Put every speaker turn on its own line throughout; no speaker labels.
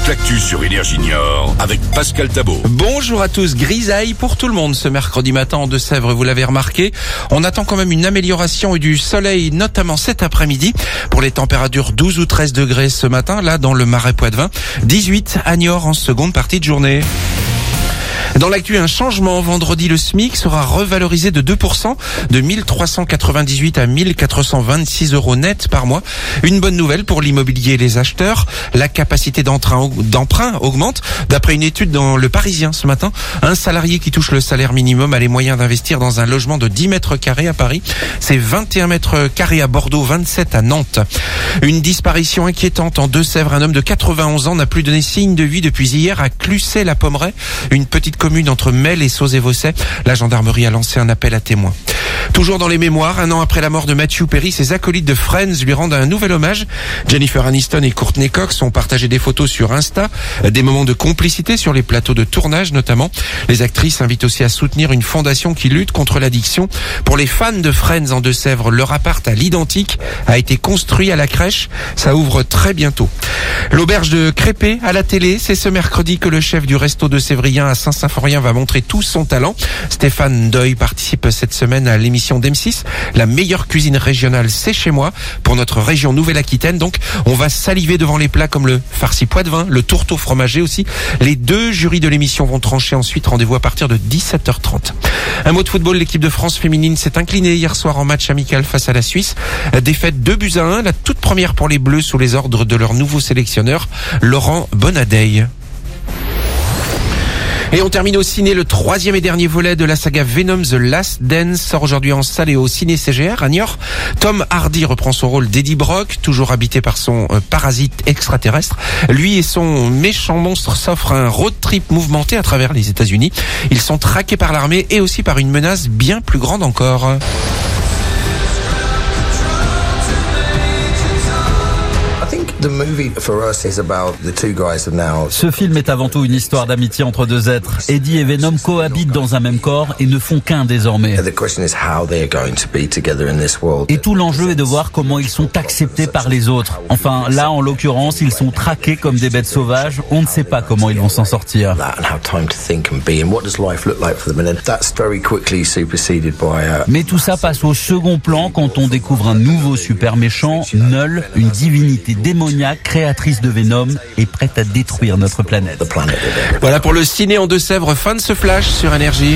toute l'actu sur Énergie Niort avec Pascal Thabot.
Bonjour à tous, grisaille pour tout le monde ce mercredi matin en Deux-Sèvres, vous l'avez remarqué. On attend quand même une amélioration et du soleil, notamment cet après-midi. Pour les températures 12 ou 13 degrés ce matin, là dans le Marais Poitevin, 18 à Niort en seconde partie de journée. Dans l'actu, un changement. Vendredi, le SMIC sera revalorisé de 2%, de 1398 à 1426 euros net par mois. Une bonne nouvelle pour l'immobilier et les acheteurs. La capacité d'emprunt augmente. D'après une étude dans Le Parisien ce matin, un salarié qui touche le salaire minimum a les moyens d'investir dans un logement de 10 mètres carrés à Paris. C'est 21 mètres carrés à Bordeaux, 27 à Nantes. Une disparition inquiétante en Deux-Sèvres. Un homme de 91 ans n'a plus donné signe de vie depuis hier à Clucet-la-Pommeraye, une petite commune entre Melle et Sauzet-Vaucet. La gendarmerie a lancé un appel à témoins. Toujours dans les mémoires, un an après la mort de Matthew Perry, ses acolytes de Friends lui rendent un nouvel hommage. Jennifer Aniston et Courtney Cox ont partagé des photos sur Insta, des moments de complicité sur les plateaux de tournage notamment. Les actrices invitent aussi à soutenir une fondation qui lutte contre l'addiction. Pour les fans de Friends en Deux-Sèvres, leur appart à l'identique a été construit à la crèche. Ça ouvre très bientôt. L'auberge de Crépé à la télé, c'est ce mercredi que le chef du resto de Sévrien à Saint-Symphorien va montrer tout son talent. Stéphane Doyle participe cette semaine à l'émission d'M6. La meilleure cuisine régionale, c'est chez moi, pour notre région Nouvelle-Aquitaine. Donc, on va saliver devant les plats comme le farci poitevin, le tourteau fromager aussi. Les deux jurys de l'émission vont trancher ensuite. Rendez-vous à partir de 17h30. Un mot de football, l'équipe de France féminine s'est inclinée hier soir en match amical face à la Suisse. Défaite 2-1, la toute première pour les Bleus sous les ordres de leur nouveau sélectionneur, Laurent Bonadei. Et on termine au ciné. Le troisième et dernier volet de la saga Venom The Last Dance sort aujourd'hui en salle et au ciné CGR à Niort. Tom Hardy reprend son rôle d'Eddie Brock, toujours habité par son parasite extraterrestre. Lui et son méchant monstre s'offrent un road trip mouvementé à travers les États-Unis. Ils sont traqués par l'armée et aussi par une menace bien plus grande encore.
Ce film est avant tout une histoire d'amitié entre deux êtres. Eddie et Venom cohabitent dans un même corps et ne font qu'un désormais. Et tout l'enjeu est de voir comment ils sont acceptés par les autres. Enfin, là, en l'occurrence, ils sont traqués comme des bêtes sauvages. On ne sait pas comment ils vont s'en sortir. Mais tout ça passe au second plan quand on découvre un nouveau super méchant, Null, une divinité démoniaque, créatrice de Venom et prête à détruire notre planète.
Voilà pour le ciné en Deux-Sèvres. Fin de ce flash sur Énergie.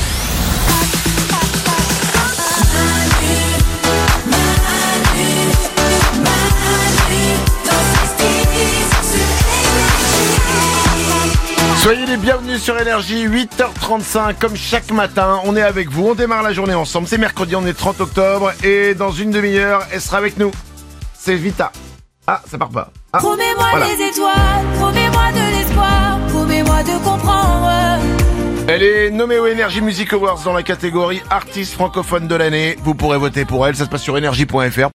Soyez les bienvenus sur Énergie, 8h35, comme chaque matin, on est avec vous, on démarre la journée ensemble, c'est mercredi, on est 30 octobre, et dans une demi-heure, elle sera avec nous. C'est Vita. Ah, ça part pas. Ah,
promets-moi
voilà.
des étoiles, promets-moi de l'espoir, promets-moi de comprendre.
Elle est nommée aux Energy Music Awards dans la catégorie Artiste francophone de l'année. Vous pourrez voter pour elle, ça se passe sur energy.fr.